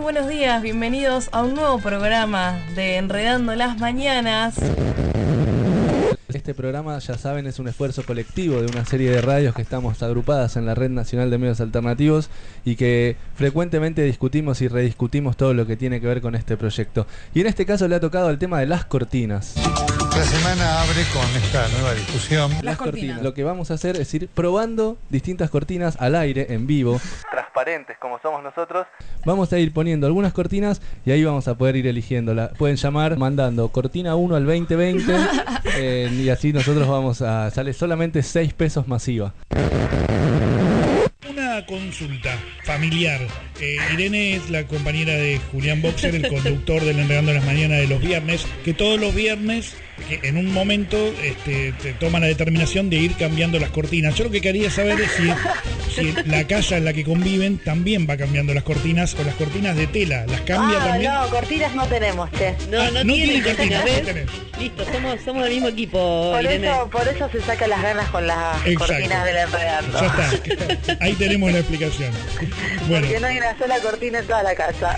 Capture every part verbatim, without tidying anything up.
buenos días, bienvenidos a un nuevo programa de Enredando las Mañanas. Este programa, ya saben, es un esfuerzo colectivo de una serie de radios que estamos agrupadas en la Red Nacional de Medios Alternativos y que frecuentemente discutimos y rediscutimos todo lo que tiene que ver con este proyecto. Y en este caso le ha tocado el tema de las cortinas. La semana abre con esta nueva discusión. Las, las cortinas. cortinas. Lo que vamos a hacer es ir probando distintas cortinas al aire, en vivo. Transparentes como somos nosotros. Vamos a ir poniendo algunas cortinas y ahí vamos a poder ir eligiéndola. Pueden llamar mandando cortina uno al veinte veinte eh, y así nosotros vamos a... Sale solamente seis pesos masiva. Una consulta familiar. Eh, Irene es la compañera de Julián Boxer, el conductor del Enredando las Mañanas de los viernes, que todos los viernes, que en un momento este, te toma la determinación de ir cambiando las cortinas. Yo lo que quería saber es si, si la casa en la que conviven también va cambiando las cortinas o las cortinas de tela. ¿Las cambia ah, también? No, cortinas no tenemos, che. No, ah, no, no tienen tiene cortinas. cortinas. Listo, somos, somos del mismo equipo, por Irene. Eso, por eso se saca las ganas con las Exacto. cortinas del Enredando. Ya está. Ahí tenemos la explicación. Bueno. Porque no hay una sola cortina en toda la casa.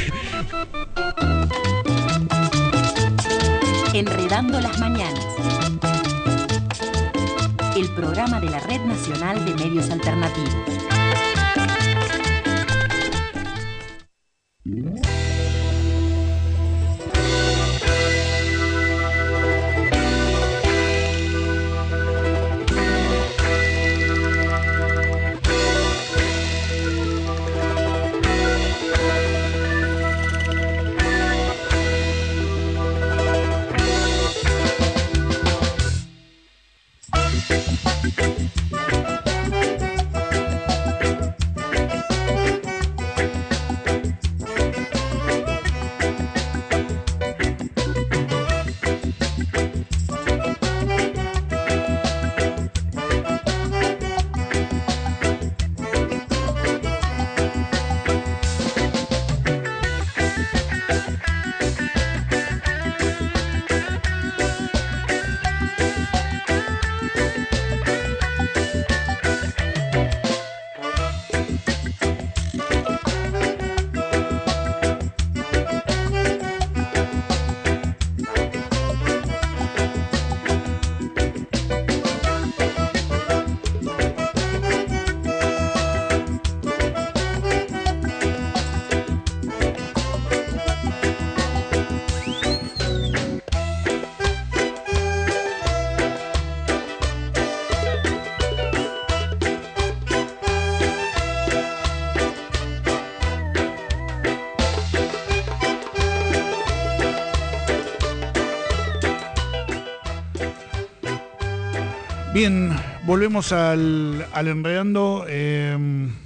Enredando las Mañanas, el programa de la Red Nacional de Medios Alternativos. Bien, volvemos al, al Enredando. Eh,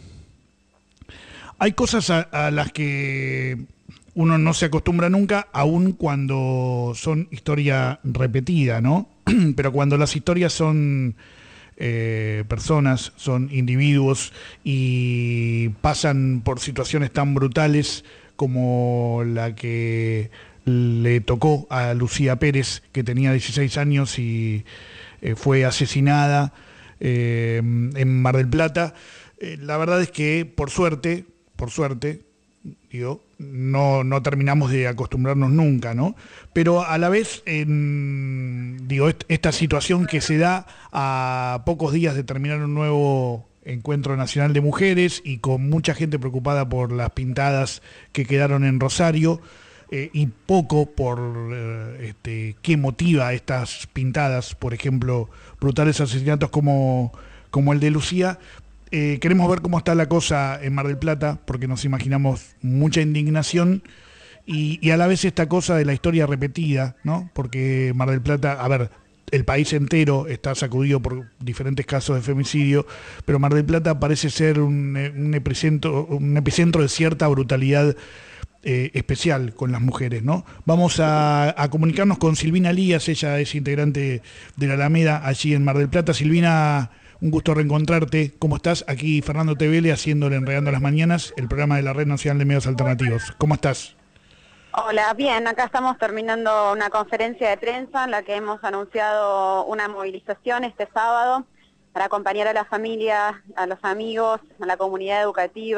hay cosas a, a las que uno no se acostumbra nunca, aun cuando son historia repetida, ¿no? Pero cuando las historias son eh, personas, son individuos y pasan por situaciones tan brutales como la que le tocó a Lucía Pérez, que tenía dieciséis años y Eh, fue asesinada eh, en Mar del Plata. Eh, la verdad es que por suerte, por suerte, digo, no, no terminamos de acostumbrarnos nunca, ¿no? Pero a la vez, en, digo, est- esta situación que se da a pocos días de terminar un nuevo Encuentro Nacional de Mujeres y con mucha gente preocupada por las pintadas que quedaron en Rosario, Eh, y poco por eh, este, qué motiva estas pintadas, por ejemplo, brutales asesinatos como, como el de Lucía. Eh, queremos ver cómo está la cosa en Mar del Plata, porque nos imaginamos mucha indignación y, y a la vez esta cosa de la historia repetida, ¿no? Porque Mar del Plata, a ver, el país entero está sacudido por diferentes casos de femicidio, pero Mar del Plata parece ser un, un epicentro, un epicentro de cierta brutalidad Eh, especial con las mujeres, ¿no? Vamos a, a comunicarnos con Silvina Lías, ella es integrante de la Alameda allí en Mar del Plata. Silvina, un gusto reencontrarte. ¿Cómo estás? Aquí Fernando Tevele haciéndole Enredando las Mañanas, el programa de la Red Nacional de Medios Alternativos. ¿Cómo estás? Hola, bien, acá estamos terminando una conferencia de prensa en la que hemos anunciado una movilización este sábado para acompañar a la familia, a los amigos, a la comunidad educativa,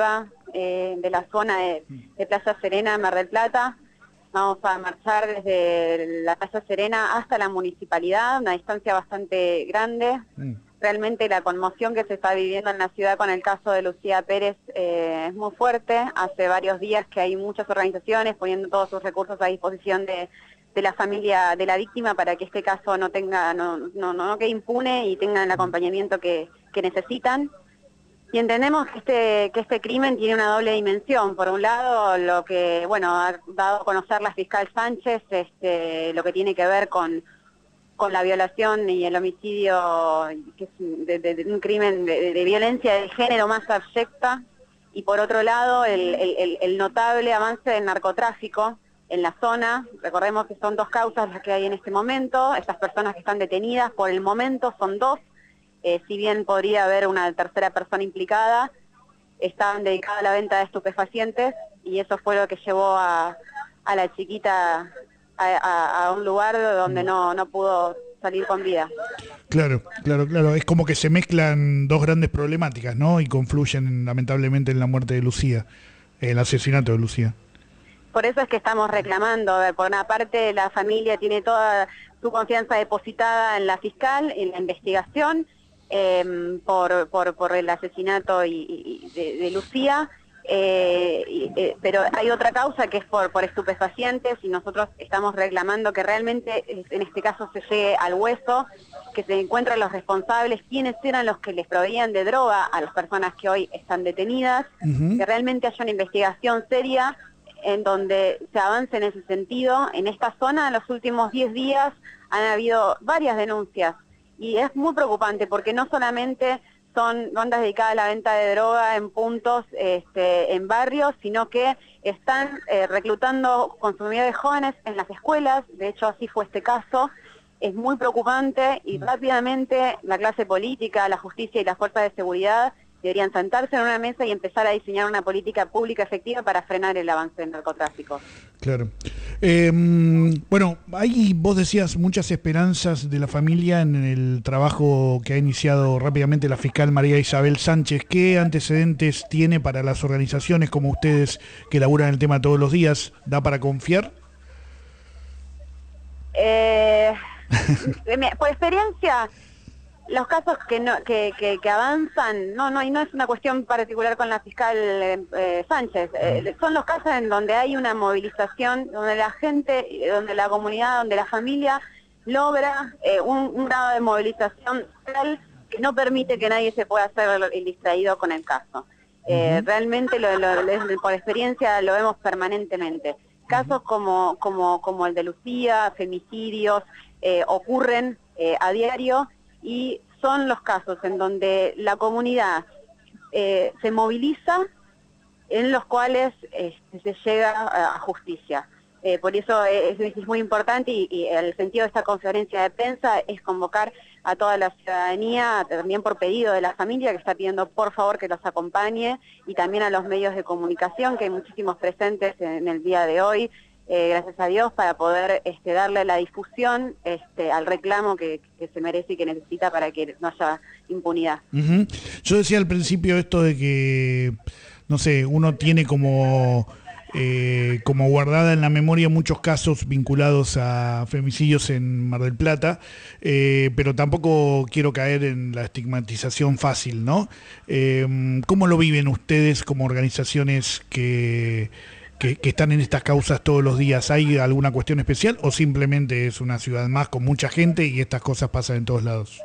eh, de la zona de, de Playa Serena, Mar del Plata. Vamos a marchar desde la Playa Serena hasta la municipalidad, una distancia bastante grande. Mm. Realmente la conmoción que se está viviendo en la ciudad con el caso de Lucía Pérez eh, es muy fuerte. Hace varios días que hay muchas organizaciones poniendo todos sus recursos a disposición de, de la familia de la víctima para que este caso no tenga, no, no, no quede impune y tengan el acompañamiento que, que necesitan. Y entendemos que este, que este crimen tiene una doble dimensión. Por un lado, lo que bueno ha dado a conocer la fiscal Sánchez, este, lo que tiene que ver con con la violación y el homicidio, que es de, de, de un crimen de, de violencia de género más abyecta, y por otro lado el, el, el notable avance del narcotráfico en la zona. Recordemos que son dos causas las que hay en este momento. Estas personas que están detenidas por el momento son dos, eh, si bien podría haber una tercera persona implicada, estaban dedicadas a la venta de estupefacientes, y eso fue lo que llevó a, a la chiquita A, a, a un lugar donde no, no pudo salir con vida. Claro, claro, claro. Es como que se mezclan dos grandes problemáticas, ¿no? Y confluyen lamentablemente en la muerte de Lucía, el asesinato de Lucía. Por eso es que estamos reclamando. A ver, por una parte, la familia tiene toda su confianza depositada en la fiscal, en la investigación, eh, por, por, por el asesinato y, y de, de Lucía. Eh, eh, pero hay otra causa que es por, por estupefacientes, y nosotros estamos reclamando que realmente en este caso se llegue al hueso, que se encuentren los responsables, quiénes eran los que les proveían de droga a las personas que hoy están detenidas, uh-huh. que realmente haya una investigación seria en donde se avance en ese sentido. En esta zona en los últimos diez días han habido varias denuncias, y es muy preocupante porque no solamente son bandas dedicadas a la venta de droga en puntos, este, en barrios, sino que están eh, reclutando consumidores jóvenes en las escuelas. De hecho, así fue este caso. Es muy preocupante, y rápidamente la clase política, la justicia y las fuerzas de seguridad deberían sentarse en una mesa y empezar a diseñar una política pública efectiva para frenar el avance del narcotráfico. Claro. Eh, bueno, ahí vos decías muchas esperanzas de la familia en el trabajo que ha iniciado rápidamente la fiscal María Isabel Sánchez. ¿Qué antecedentes tiene para las organizaciones como ustedes que laburan el tema todos los días? ¿Da para confiar? Eh, por experiencia, los casos que no que, que, que avanzan, no no y no es una cuestión particular con la fiscal eh, Sánchez, eh, son los casos en donde hay una movilización, donde la gente, donde la comunidad, donde la familia logra eh, un, un grado de movilización tal que no permite que nadie se pueda hacer el distraído con el caso. Eh, uh-huh. Realmente, lo, lo, lo, por experiencia, lo vemos permanentemente. Casos como, como, como el de Lucía, femicidios, eh, ocurren eh, a diario, y son los casos en donde la comunidad eh, se moviliza, en los cuales este, se llega a, a justicia. Eh, por eso es, es muy importante, y, y el sentido de esta conferencia de prensa es convocar a toda la ciudadanía, también por pedido de la familia que está pidiendo por favor que los acompañe, y también a los medios de comunicación, que hay muchísimos presentes en el día de hoy, eh, gracias a Dios, para poder este, darle la difusión este, al reclamo que, que se merece y que necesita para que no haya impunidad. Uh-huh. Yo decía al principio esto de que, no sé, uno tiene como... Eh, como guardada en la memoria muchos casos vinculados a femicidios en Mar del Plata, eh, pero tampoco quiero caer en la estigmatización fácil, ¿no? Eh, ¿Cómo lo viven ustedes como organizaciones que, que, que están en estas causas todos los días? ¿Hay alguna cuestión especial o simplemente es una ciudad más con mucha gente y estas cosas pasan en todos lados?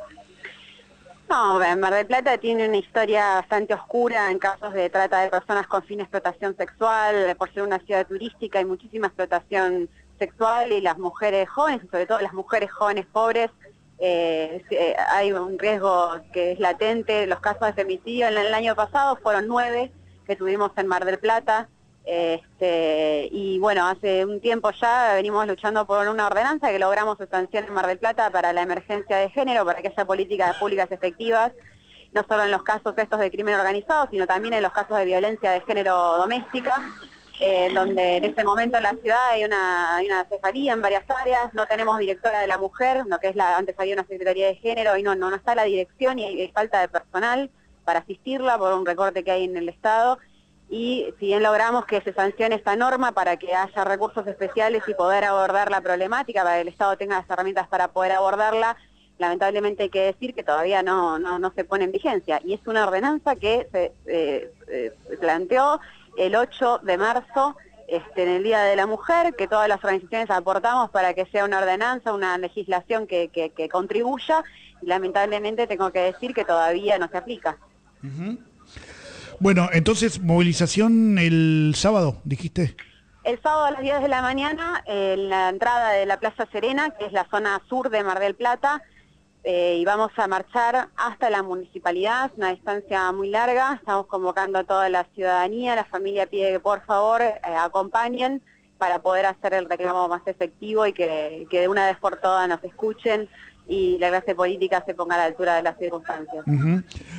No, Mar del Plata tiene una historia bastante oscura en casos de trata de personas con fin de explotación sexual. Por ser una ciudad turística hay muchísima explotación sexual, y las mujeres jóvenes, sobre todo las mujeres jóvenes pobres, eh, eh, hay un riesgo que es latente. Los casos de femicidio en el año pasado fueron nueve que tuvimos en Mar del Plata. Este, y bueno, hace un tiempo ya venimos luchando por una ordenanza que logramos sustanciar en Mar del Plata para la emergencia de género, para que haya políticas públicas efectivas, no solo en los casos estos de crimen organizado, sino también en los casos de violencia de género doméstica, eh, donde en este momento en la ciudad hay una, hay una cefalía en varias áreas. No tenemos directora de la mujer, lo que es la, antes había una secretaría de género, y no, no, no está la dirección, y hay, hay falta de personal para asistirla por un recorte que hay en el Estado. y si bien logramos que se sancione esta norma para que haya recursos especiales y poder abordar la problemática, para que el Estado tenga las herramientas para poder abordarla, lamentablemente hay que decir que todavía no, no, no se pone en vigencia, y es una ordenanza que se eh, eh, planteó el ocho de marzo, este, en el Día de la Mujer, que todas las organizaciones aportamos para que sea una ordenanza, una legislación que, que, que contribuya, y lamentablemente tengo que decir que todavía no se aplica. Uh-huh. Bueno, entonces, movilización el sábado, dijiste. El sábado a las diez de la mañana, en la entrada de la Plaza Serena, que es la zona sur de Mar del Plata, eh, y vamos a marchar hasta la municipalidad, una distancia muy larga. Estamos convocando a toda la ciudadanía, la familia pide que por favor eh, acompañen para poder hacer el reclamo más efectivo y que, que de una vez por todas nos escuchen y la clase política se ponga a la altura de las circunstancias. Uh-huh.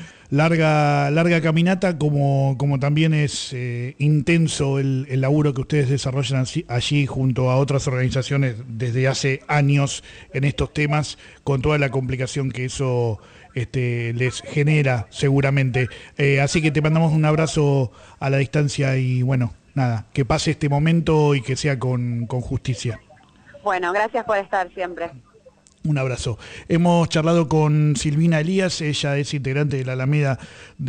Larga, larga caminata, como, como también es eh, intenso el, el laburo que ustedes desarrollan allí, allí junto a otras organizaciones desde hace años en estos temas, con toda la complicación que eso este, les genera seguramente. Eh, así que te mandamos un abrazo a la distancia y bueno, nada, que pase este momento y que sea con, con justicia. Bueno, gracias por estar siempre. Un abrazo. Hemos charlado con Silvina Elías, ella es integrante de la Alameda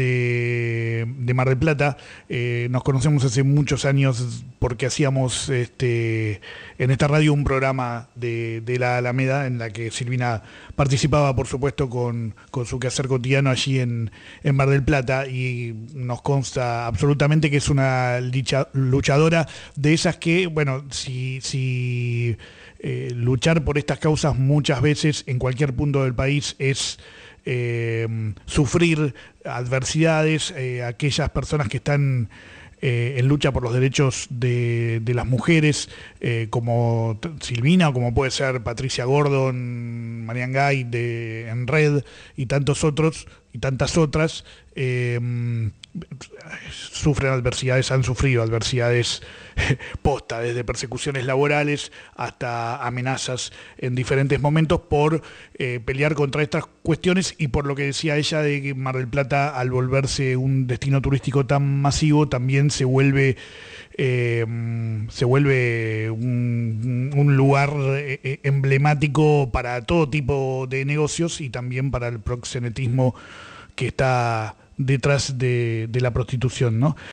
de, de Mar del Plata. Eh, nos conocemos hace muchos años porque hacíamos este, en esta radio un programa de, de la Alameda en la que Silvina participaba, por supuesto, con, con su quehacer cotidiano allí en, en Mar del Plata, y nos consta absolutamente que es una lucha, luchadora de esas que, bueno, si... si Eh, luchar por estas causas muchas veces en cualquier punto del país es eh, sufrir adversidades, eh, aquellas personas que están eh, en lucha por los derechos de, de las mujeres, eh, como Silvina o como puede ser Patricia Gordon, Marian Gay de en Red y tantos otros y tantas otras, eh, sufren adversidades, han sufrido adversidades posta, desde persecuciones laborales hasta amenazas en diferentes momentos por eh, pelear contra estas cuestiones, y por lo que decía ella de que Mar del Plata, al volverse un destino turístico tan masivo, también se vuelve eh, se vuelve un, un lugar eh, emblemático para todo tipo de negocios y también para el proxenetismo que está detrás de, de la prostitución, ¿no?